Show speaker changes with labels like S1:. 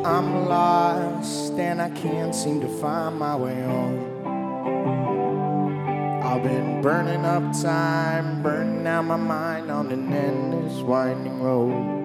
S1: I'm lost and I can't seem to find my way home. I've been burning up time, burning out my mind on an endless winding road.